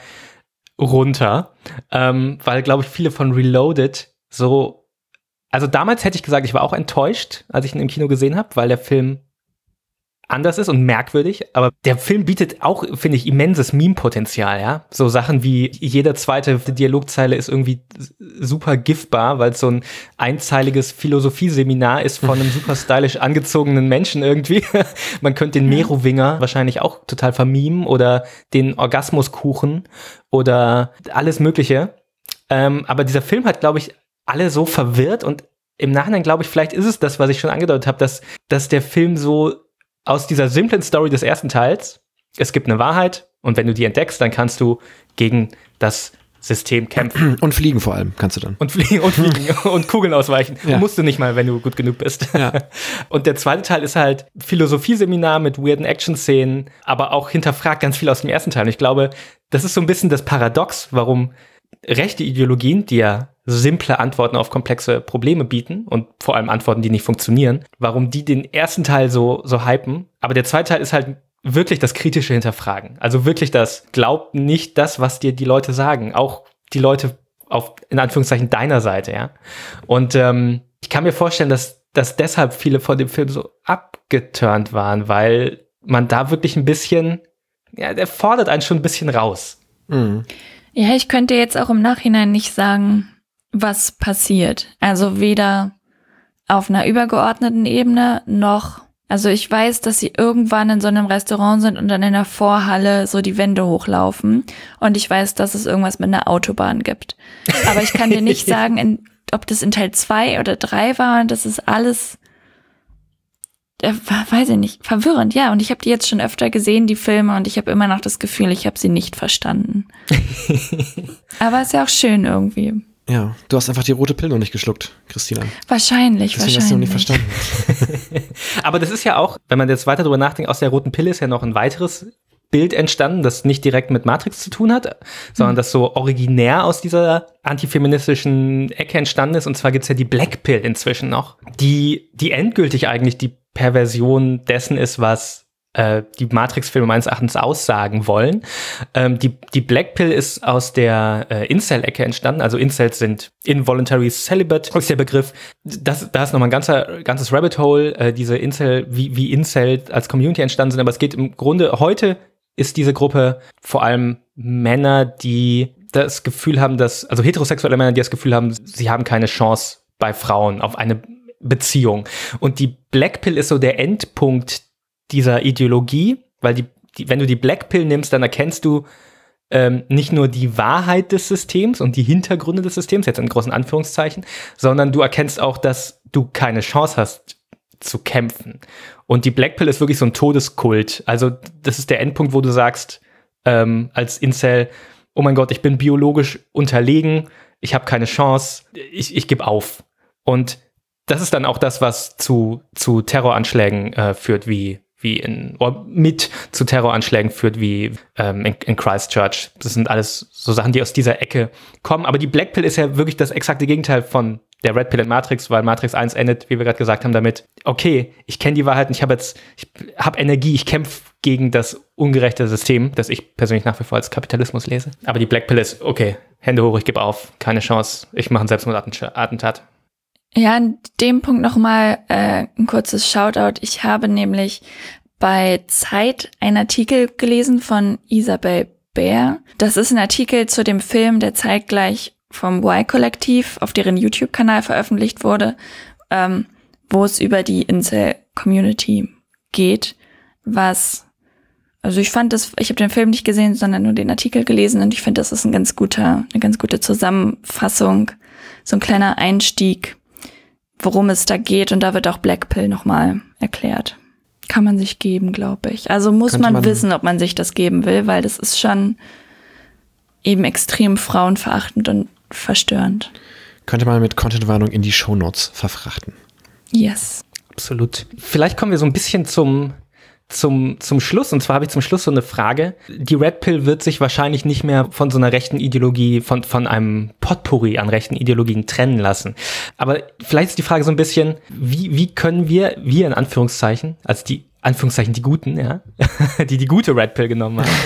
runter, ähm, weil, glaube ich, viele von Reloaded so, also damals hätte ich gesagt, ich war auch enttäuscht, als ich ihn im Kino gesehen habe, weil der Film anders ist und merkwürdig, aber der Film bietet auch, finde ich, immenses Meme-Potenzial, ja. So Sachen wie jede zweite Dialogzeile ist irgendwie super giftbar, weil es so ein einzeiliges Philosophieseminar ist von einem super stylisch angezogenen Menschen irgendwie. Man könnte den Merowinger wahrscheinlich auch total vermemen oder den Orgasmuskuchen oder alles Mögliche. Ähm, aber dieser Film hat, glaube ich, alle so verwirrt und im Nachhinein, glaube ich, vielleicht ist es das, was ich schon angedeutet habe, dass, dass der Film so aus dieser simplen Story des ersten Teils, es gibt eine Wahrheit und wenn du die entdeckst, dann kannst du gegen das System kämpfen. Und fliegen vor allem kannst du dann. Und fliegen und fliegen und Kugeln ausweichen. Ja. Musst du nicht mal, wenn du gut genug bist. Ja. Und der zweite Teil ist halt Philosophieseminar mit weirden Action-Szenen, aber auch hinterfragt ganz viel aus dem ersten Teil. Und ich glaube, das ist so ein bisschen das Paradox, warum rechte Ideologien, die ja simple Antworten auf komplexe Probleme bieten und vor allem Antworten, die nicht funktionieren, warum die den ersten Teil so, so hypen. Aber der zweite Teil ist halt wirklich das kritische Hinterfragen. Also wirklich das, glaub nicht das, was dir die Leute sagen. Auch die Leute auf, in Anführungszeichen, deiner Seite, ja. Und ähm, ich kann mir vorstellen, dass, dass deshalb viele von dem Film so abgeturnt waren, weil man da wirklich ein bisschen, ja, der fordert einen schon ein bisschen raus. Mhm. Ja, ich könnte jetzt auch im Nachhinein nicht sagen, was passiert. Also weder auf einer übergeordneten Ebene noch, also ich weiß, dass sie irgendwann in so einem Restaurant sind und dann in der Vorhalle so die Wände hochlaufen und ich weiß, dass es irgendwas mit einer Autobahn gibt. Aber ich kann dir nicht sagen, in, ob das in Teil zwei oder drei war und das ist alles, äh, weiß ich nicht, verwirrend, ja. Und ich habe die jetzt schon öfter gesehen, die Filme, und ich habe immer noch das Gefühl, ich habe sie nicht verstanden. Aber ist ja auch schön irgendwie. Ja, du hast einfach die rote Pille noch nicht geschluckt, Christina. Wahrscheinlich, Deswegen wahrscheinlich. hast du noch nicht verstanden. Aber das ist ja auch, wenn man jetzt weiter drüber nachdenkt, aus der roten Pille ist ja noch ein weiteres Bild entstanden, das nicht direkt mit Matrix zu tun hat, sondern mhm. das so originär aus dieser antifeministischen Ecke entstanden ist. Und zwar gibt's ja die Black Pill inzwischen noch, die, die endgültig eigentlich die Perversion dessen ist, was äh, die Matrix-Filme meines Erachtens aussagen wollen. Ähm, die, die Black Pill ist aus der äh, Incel-Ecke entstanden. Also Incels sind Involuntary Celibate, ist der Begriff. Das, da ist nochmal ein ganzer, ganzes Rabbit Hole, äh, diese Incel, wie, wie Incel als Community entstanden sind. Aber es geht im Grunde, heute ist diese Gruppe vor allem Männer, die das Gefühl haben, dass, also heterosexuelle Männer, die das Gefühl haben, sie haben keine Chance bei Frauen auf eine Beziehung. Und die Black Pill ist so der Endpunkt dieser Ideologie, weil die, die wenn du die Black Pill nimmst, dann erkennst du ähm, nicht nur die Wahrheit des Systems und die Hintergründe des Systems, jetzt in großen Anführungszeichen, sondern du erkennst auch, dass du keine Chance hast zu kämpfen. Und die Black Pill ist wirklich so ein Todeskult. Also das ist der Endpunkt, wo du sagst, ähm, als Incel, oh mein Gott, ich bin biologisch unterlegen, ich habe keine Chance, ich, ich gebe auf. Und das ist dann auch das, was zu, zu Terroranschlägen äh, führt, wie, wie in, oder mit zu Terroranschlägen führt, wie ähm, in, in Christchurch. Das sind alles so Sachen, die aus dieser Ecke kommen. Aber die Black Pill ist ja wirklich das exakte Gegenteil von der Red Pill in Matrix, weil Matrix eins endet, wie wir gerade gesagt haben, damit, okay, ich kenne die Wahrheit und ich habe jetzt, ich habe Energie, ich kämpfe gegen das ungerechte System, das ich persönlich nach wie vor als Kapitalismus lese. Aber die Black Pill ist, okay, Hände hoch, ich gebe auf, keine Chance, ich mache ein Selbstmordattentat. Ja, an dem Punkt nochmal äh, ein kurzes Shoutout. Ich habe nämlich bei Zeit einen Artikel gelesen von Isabel Bär. Das ist ein Artikel zu dem Film, der zeitgleich vom Y-Kollektiv auf deren YouTube-Kanal veröffentlicht wurde, ähm, wo es über die Incel-Community geht, was, also ich fand das, ich habe den Film nicht gesehen, sondern nur den Artikel gelesen und ich finde, das ist ein ganz guter, eine ganz gute Zusammenfassung, so ein kleiner Einstieg, worum es da geht. Und da wird auch Black Pill nochmal erklärt. Kann man sich geben, glaube ich. Also muss man, man wissen, ob man sich das geben will, weil das ist schon eben extrem frauenverachtend und verstörend. Könnte man mit Contentwarnung in die Shownotes verfrachten. Yes. Absolut. Vielleicht kommen wir so ein bisschen zum, zum, zum Schluss. Und zwar habe ich zum Schluss so eine Frage. Die Red Pill wird sich wahrscheinlich nicht mehr von so einer rechten Ideologie, von, von einem Potpourri an rechten Ideologien trennen lassen. Aber vielleicht ist die Frage so ein bisschen, wie, wie können wir, wir in Anführungszeichen, also die Anführungszeichen die Guten, ja, die die gute Red Pill genommen haben,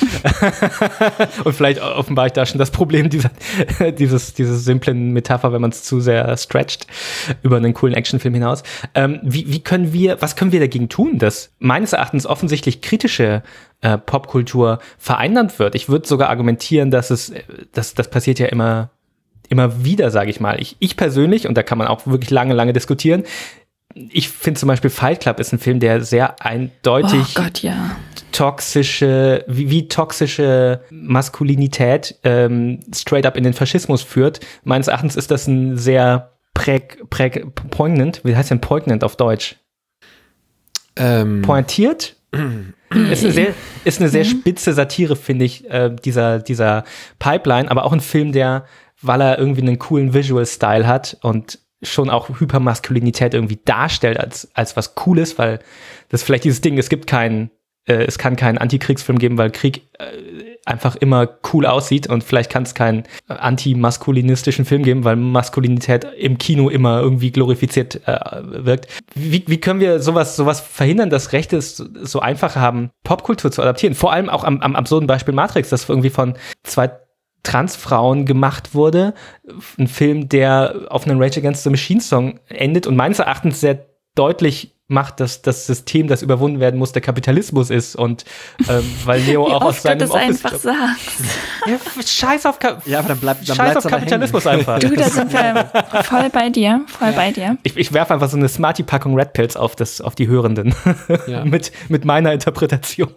ja. Und vielleicht offenbare ich da schon das Problem dieser, dieses, dieses simplen Metapher, wenn man es zu sehr stretcht, über einen coolen Actionfilm hinaus. Ähm, wie, wie können wir, was können wir dagegen tun, dass meines Erachtens offensichtlich kritische äh, Popkultur vereinnahmt wird? Ich würde sogar argumentieren, dass es, dass das passiert ja immer, immer wieder, sage ich mal. Ich, ich persönlich, und da kann man auch wirklich lange, lange diskutieren, ich finde zum Beispiel Fight Club ist ein Film, der sehr eindeutig oh Gott, ja. toxische, wie, wie toxische Maskulinität ähm, straight up in den Faschismus führt. Meines Erachtens ist das ein sehr präg, präg, poignant, wie heißt denn poignant auf Deutsch? Ähm. Pointiert? ist, eine sehr, ist eine sehr spitze Satire, finde ich, äh, dieser, dieser Pipeline, aber auch ein Film, der, weil er irgendwie einen coolen Visual-Style hat und schon auch Hypermaskulinität irgendwie darstellt als, als was Cooles, weil das vielleicht dieses Ding, es gibt keinen, äh, es kann keinen Antikriegsfilm geben, weil Krieg äh, einfach immer cool aussieht und vielleicht kann es keinen äh, antimaskulinistischen Film geben, weil Maskulinität im Kino immer irgendwie glorifiziert äh, wirkt. Wie, wie können wir sowas, sowas verhindern, dass Rechte es so einfach haben, Popkultur zu adaptieren? Vor allem auch am, am absurden Beispiel Matrix, das irgendwie von zwei Transfrauen gemacht wurde. Ein Film, der auf einen Rage Against the Machine Song endet und meines Erachtens sehr deutlich macht, dass das System, das überwunden werden muss, der Kapitalismus ist und ähm, weil Neo Wie auch aus seinem du das Office einfach sagst. Ja, scheiß auf, Ka- ja, aber dann bleibt, dann scheiß auf Kapitalismus einfach. Du, da sind wir voll bei dir, voll ja. bei dir. Ich, ich werfe einfach so eine Smarty-Packung Red Pills auf, das, auf die Hörenden. Ja. mit, mit meiner Interpretation.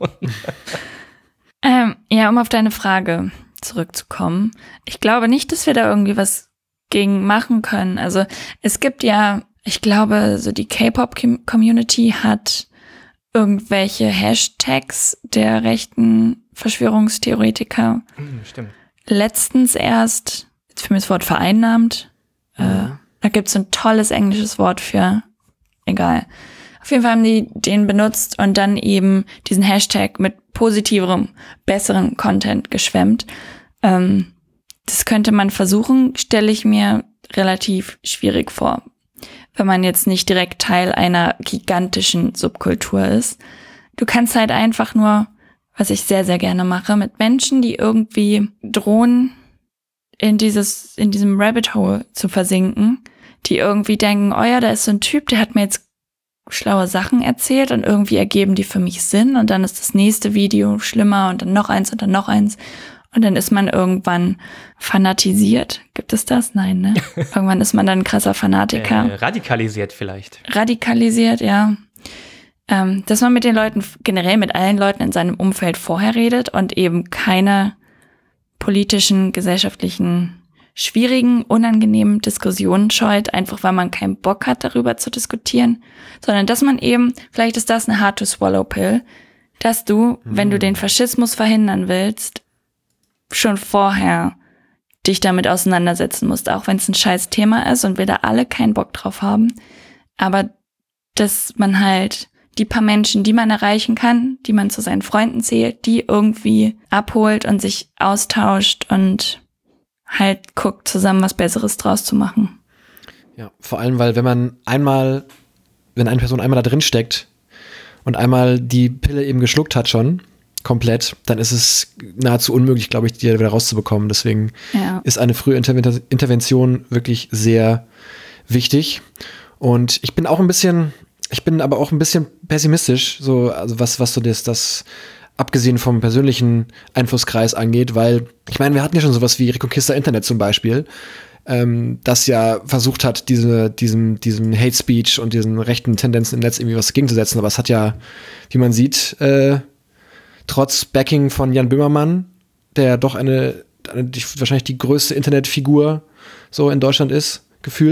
ähm, ja, um auf deine Frage zurückzukommen. Ich glaube nicht, dass wir da irgendwie was gegen machen können. Also es gibt ja, ich glaube, so die K-Pop-Community hat irgendwelche Hashtags der rechten Verschwörungstheoretiker. Mhm, stimmt. Letztens erst, jetzt für mich das Wort vereinnahmt, mhm. äh, da gibt es ein tolles englisches Wort für, egal. Auf jeden Fall haben die den benutzt und dann eben diesen Hashtag mit positiverem, besserem Content geschwemmt. Ähm, das könnte man versuchen, stelle ich mir relativ schwierig vor, wenn man jetzt nicht direkt Teil einer gigantischen Subkultur ist. Du kannst halt einfach nur, was ich sehr, sehr gerne mache, mit Menschen, die irgendwie drohen, in dieses, in diesem Rabbit Hole zu versinken, die irgendwie denken, oh ja, da ist so ein Typ, der hat mir jetzt schlaue Sachen erzählt und irgendwie ergeben die für mich Sinn und dann ist das nächste Video schlimmer und dann noch eins und dann noch eins und dann ist man irgendwann fanatisiert. Gibt es das? Nein, ne? Irgendwann ist man dann ein krasser Fanatiker. Äh, radikalisiert vielleicht. Radikalisiert, ja. Ähm, dass man mit den Leuten, generell mit allen Leuten in seinem Umfeld vorher redet und eben keine politischen, gesellschaftlichen schwierigen, unangenehmen Diskussionen scheut, einfach weil man keinen Bock hat, darüber zu diskutieren, sondern dass man eben, vielleicht ist das eine Hard-to-Swallow-Pill, dass du, mhm. wenn du den Faschismus verhindern willst, schon vorher dich damit auseinandersetzen musst, auch wenn es ein scheiß Thema ist und wir da alle keinen Bock drauf haben, aber dass man halt die paar Menschen, die man erreichen kann, die man zu seinen Freunden zählt, die irgendwie abholt und sich austauscht und halt guckt, zusammen was Besseres draus zu machen. Ja, vor allem, weil wenn man einmal, wenn eine Person einmal da drin steckt und einmal die Pille eben geschluckt hat schon, komplett, dann ist es nahezu unmöglich, glaube ich, die wieder rauszubekommen. Deswegen ja. ist eine frühe Interven- Intervention wirklich sehr wichtig. Und ich bin auch ein bisschen, ich bin aber auch ein bisschen pessimistisch, so, also was, was so das, das abgesehen vom persönlichen Einflusskreis angeht, weil, ich meine, wir hatten ja schon sowas wie Reconquista Internet zum Beispiel, ähm, das ja versucht hat, diese, diesem, diesem Hate Speech und diesen rechten Tendenzen im Netz irgendwie was gegenzusetzen, aber es hat ja, wie man sieht, äh, trotz Backing von Jan Böhmermann, der doch eine, eine die, wahrscheinlich die größte Internetfigur so in Deutschland ist, gefühlt,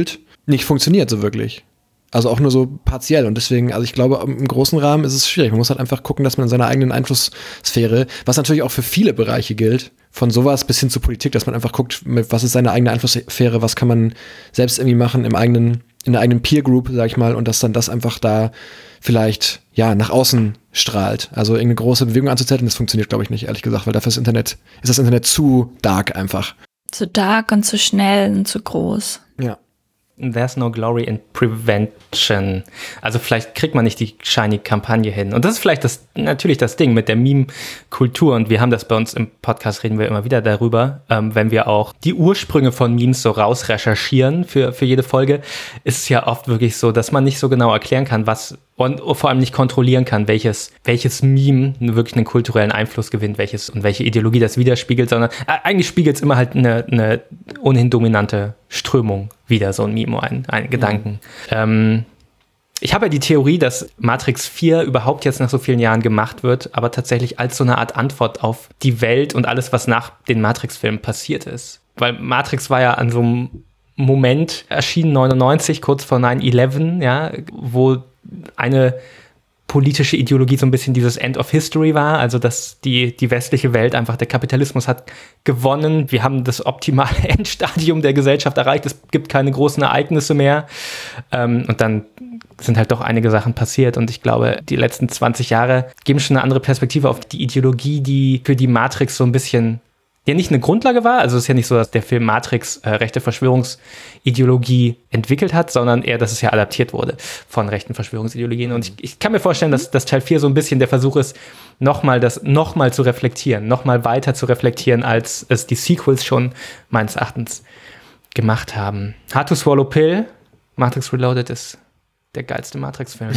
nicht funktioniert so wirklich. Also auch nur so partiell. Und deswegen, also ich glaube, im großen Rahmen ist es schwierig. Man muss halt einfach gucken, dass man in seiner eigenen Einflusssphäre, was natürlich auch für viele Bereiche gilt, von sowas bis hin zu Politik, dass man einfach guckt, mit was ist seine eigene Einflusssphäre, was kann man selbst irgendwie machen im eigenen, in der eigenen Peer Group, sag ich mal, und dass dann das einfach da vielleicht, ja, nach außen strahlt. Also irgendeine große Bewegung anzuzetteln, das funktioniert, glaube ich, nicht, ehrlich gesagt, weil dafür ist das Internet, ist das Internet zu dark einfach. Zu dark und zu schnell und zu groß. Ja. There's no glory in prevention. Also vielleicht kriegt man nicht die shiny Kampagne hin. Und das ist vielleicht das, natürlich das Ding mit der Meme-Kultur. Und wir haben das bei uns im Podcast, reden wir immer wieder darüber, ähm, wenn wir auch die Ursprünge von Memes so rausrecherchieren für, für jede Folge, ist es ja oft wirklich so, dass man nicht so genau erklären kann, was und vor allem nicht kontrollieren kann, welches, welches Meme wirklich einen kulturellen Einfluss gewinnt, welches und welche Ideologie das widerspiegelt, sondern äh, eigentlich spiegelt es immer halt eine, eine ohnehin dominante Strömung wieder, so ein Meme, ein, ein Gedanken. Mhm. Ähm, ich habe ja die Theorie, dass Matrix vier überhaupt jetzt nach so vielen Jahren gemacht wird, aber tatsächlich als so eine Art Antwort auf die Welt und alles, was nach den Matrix-Filmen passiert ist. Weil Matrix war ja an so einem Moment erschienen, neunundneunzig, kurz vor nine eleven, ja, wo eine politische Ideologie so ein bisschen dieses End of History war, also dass die, die westliche Welt einfach, der Kapitalismus hat gewonnen, wir haben das optimale Endstadium der Gesellschaft erreicht, es gibt keine großen Ereignisse mehr, ähm, und dann sind halt doch einige Sachen passiert und ich glaube, die letzten zwanzig Jahre geben schon eine andere Perspektive auf die Ideologie, die für die Matrix so ein bisschen ja nicht eine Grundlage war, also es ist ja nicht so, dass der Film Matrix äh, rechte Verschwörungsideologie entwickelt hat, sondern eher, dass es ja adaptiert wurde von rechten Verschwörungsideologien. Und ich, ich kann mir vorstellen, dass, dass Teil vier so ein bisschen der Versuch ist, nochmal das nochmal zu reflektieren, nochmal weiter zu reflektieren, als es die Sequels schon meines Erachtens gemacht haben. Hard to Swallow Pill, Matrix Reloaded ist der geilste Matrix-Film.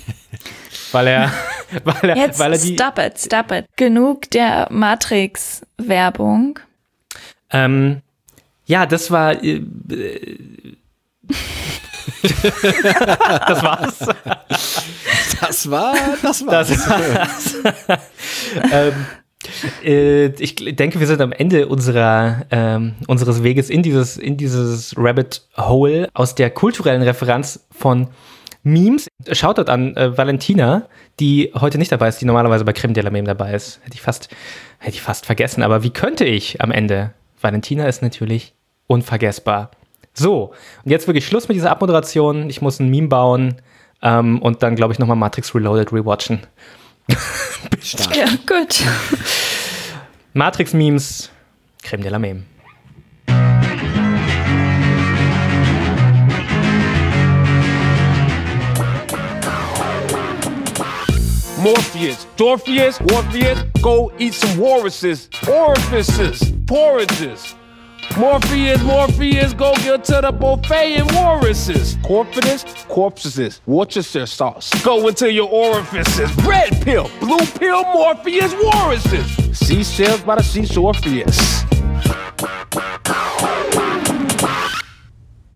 weil er, weil er, Jetzt weil er die. Stop it, stop it. Genug der Matrix-Werbung. Ähm, ja, das war. Äh, das war's. Das war, das war's. Das war's. ähm, äh, ich denke, wir sind am Ende unserer, ähm, unseres Weges in dieses, in dieses Rabbit Hole aus der kulturellen Referenz von Memes. Shoutout an äh, Valentina, die heute nicht dabei ist, die normalerweise bei Creme de la Meme dabei ist. Hätte ich fast, hätte ich fast vergessen. Aber wie könnte ich am Ende? Valentina ist natürlich unvergessbar. So, und jetzt wirklich Schluss mit dieser Abmoderation. Ich muss ein Meme bauen ähm, und dann, glaube ich, nochmal Matrix Reloaded rewatchen. Ja, gut. Matrix-Memes, Creme de la Meme. Morpheus, Dorpheus, Orpheus, go eat some walruses, orifices, porridges. Morpheus, Morpheus, go get to the buffet and walruses. Corpus, corpses, Worcestershire sauce. Go into your orifices. Red pill, blue pill, Morpheus, walruses. Seashells by the seashore, Orpheus.